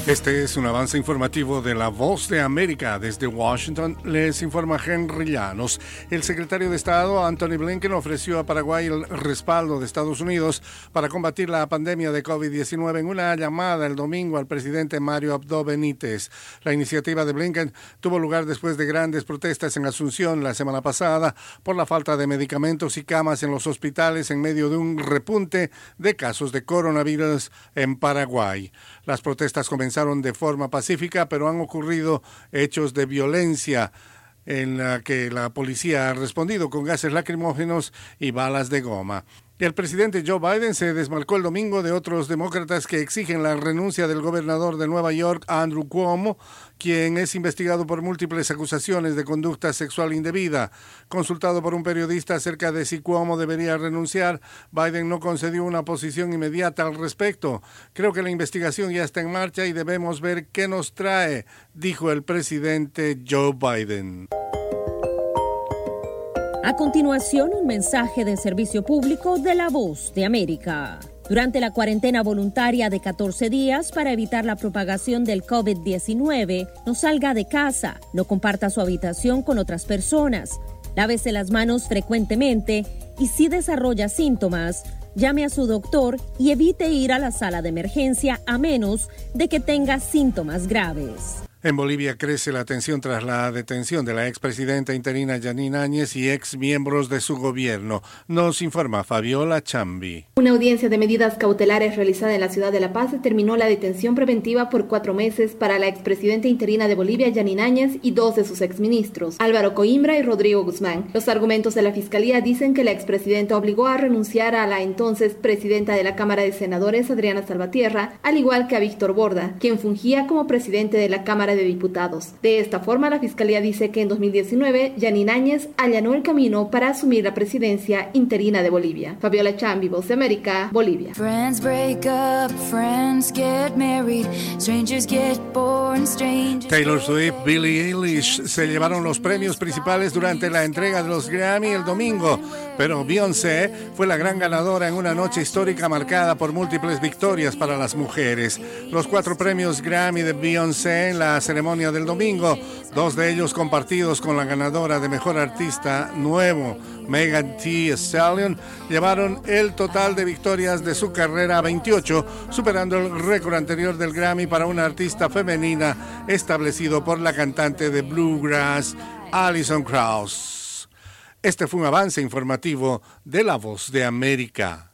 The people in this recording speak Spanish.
Este es un avance informativo de La Voz de América. Desde Washington les informa Henry Llanos. El secretario de Estado, Antony Blinken, ofreció a Paraguay el respaldo de Estados Unidos para combatir la pandemia de COVID-19 en una llamada el domingo al presidente Mario Abdo Benítez. La iniciativa de Blinken tuvo lugar después de grandes protestas en Asunción la semana pasada por la falta de medicamentos y camas en los hospitales en medio de un repunte de casos de coronavirus en Paraguay. Las protestas comenzaron de forma pacífica, pero han ocurrido hechos de violencia en la que la policía ha respondido con gases lacrimógenos y balas de goma. El presidente Joe Biden se desmarcó el domingo de otros demócratas que exigen la renuncia del gobernador de Nueva York, Andrew Cuomo, quien es investigado por múltiples acusaciones de conducta sexual indebida. Consultado por un periodista acerca de si Cuomo debería renunciar, Biden no concedió una posición inmediata al respecto. Creo que la investigación ya está en marcha y debemos ver qué nos trae, dijo el presidente Joe Biden. A continuación, un mensaje de servicio público de La Voz de América. Durante la cuarentena voluntaria de 14 días para evitar la propagación del COVID-19, no salga de casa, no comparta su habitación con otras personas, lávese las manos frecuentemente y si desarrolla síntomas, llame a su doctor y evite ir a la sala de emergencia a menos de que tenga síntomas graves. En Bolivia crece la tensión tras la detención de la expresidenta interina Yanine Áñez y exmiembros de su gobierno. Nos informa Fabiola Chambi. Una audiencia de medidas cautelares realizada en la ciudad de La Paz determinó la detención preventiva por 4 meses para la expresidenta interina de Bolivia, Yanine Áñez, y 2 de sus exministros, Álvaro Coimbra y Rodrigo Guzmán. Los argumentos de la Fiscalía dicen que la expresidenta obligó a renunciar a la entonces presidenta de la Cámara de Senadores, Adriana Salvatierra, al igual que a Víctor Borda, quien fungía como presidente de la Cámara de Diputados. De esta forma, la Fiscalía dice que en 2019, Yanine Áñez allanó el camino para asumir la presidencia interina de Bolivia. Fabiola Chambi, Voz de América, Bolivia. Friends break up, friends get married, strangers get born, strangers... Taylor Swift, Billie Eilish se llevaron los premios principales durante la entrega de los Grammy el domingo, pero Beyoncé fue la gran ganadora en una noche histórica marcada por múltiples victorias para las mujeres. Los 4 premios Grammy de Beyoncé en la ceremonia del domingo, 2 de ellos compartidos con la ganadora de Mejor Artista Nuevo, Megan Thee Stallion, llevaron el total de victorias de su carrera a 28, superando el récord anterior del Grammy para una artista femenina establecido por la cantante de bluegrass Alison Krauss. Este fue un avance informativo de La Voz de América.